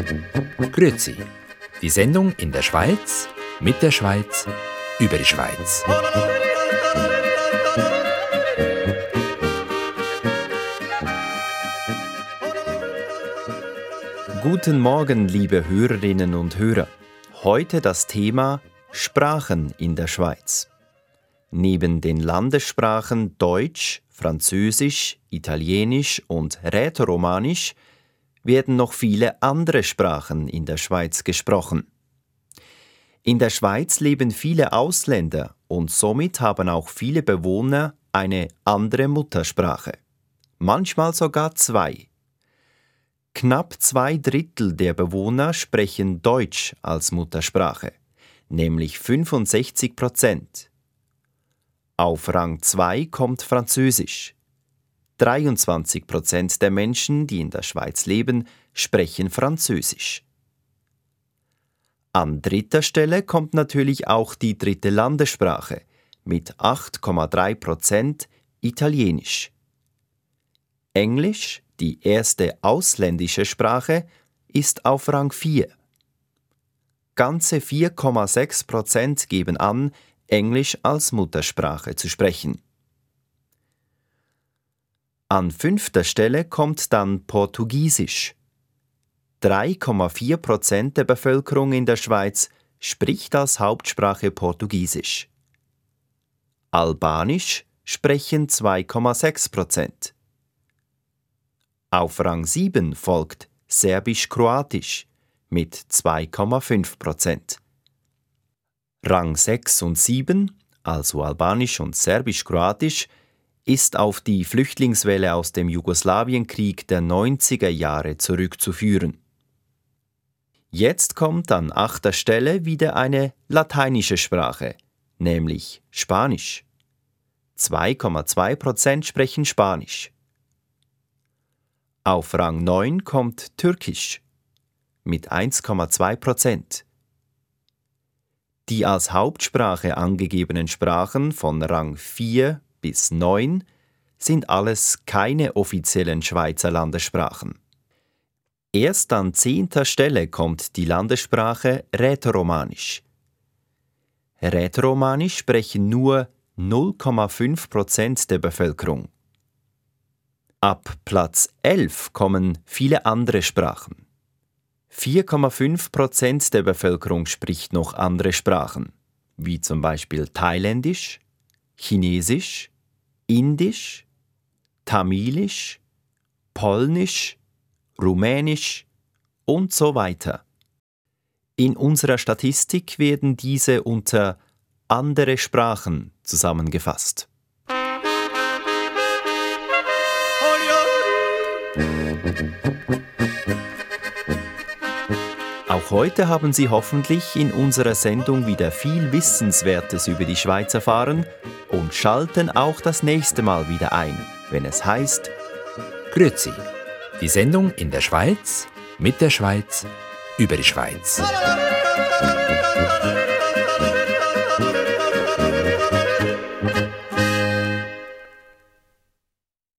Grüezi, die Sendung in der Schweiz, mit der Schweiz, über die Schweiz. Guten Morgen, liebe Hörerinnen und Hörer. Heute das Thema Sprachen in der Schweiz. Neben den Landessprachen Deutsch, Französisch, Italienisch und Rätoromanisch werden noch viele andere Sprachen in der Schweiz gesprochen. In der Schweiz leben viele Ausländer und somit haben auch viele Bewohner eine andere Muttersprache. Manchmal sogar zwei. Knapp 2/3 der Bewohner sprechen Deutsch als Muttersprache, nämlich 65%. Auf Rang 2 kommt Französisch. 23% der Menschen, die in der Schweiz leben, sprechen Französisch. An dritter Stelle kommt natürlich auch die dritte Landessprache mit 8,3% Italienisch. Englisch, die erste ausländische Sprache, ist auf Rang 4. Ganze 4,6% geben an, Englisch als Muttersprache zu sprechen. An fünfter Stelle kommt dann Portugiesisch. 3,4% der Bevölkerung in der Schweiz spricht als Hauptsprache Portugiesisch. Albanisch sprechen 2,6%. Auf Rang 7 folgt Serbisch-Kroatisch mit 2,5%. Rang 6 und 7, also Albanisch und Serbisch-Kroatisch, ist auf die Flüchtlingswelle aus dem Jugoslawienkrieg der 90er Jahre zurückzuführen. Jetzt kommt an 8. Stelle wieder eine lateinische Sprache, nämlich Spanisch. 2,2% sprechen Spanisch. Auf Rang 9 kommt Türkisch mit 1,2%. Die als Hauptsprache angegebenen Sprachen von Rang 4 bis 9 sind alles keine offiziellen Schweizer Landessprachen. Erst an 10. Stelle kommt die Landessprache Rätoromanisch. Rätoromanisch sprechen nur 0,5% der Bevölkerung. Ab Platz 11 kommen viele andere Sprachen. 4,5% der Bevölkerung spricht noch andere Sprachen, wie zum Beispiel Thailändisch, Chinesisch, Indisch, Tamilisch, Polnisch, Rumänisch und so weiter. In unserer Statistik werden diese unter andere Sprachen zusammengefasst. Auch heute haben Sie hoffentlich in unserer Sendung wieder viel Wissenswertes über die Schweiz erfahren und schalten auch das nächste Mal wieder ein, wenn es heißt Grüezi, die Sendung in der Schweiz, mit der Schweiz, über die Schweiz.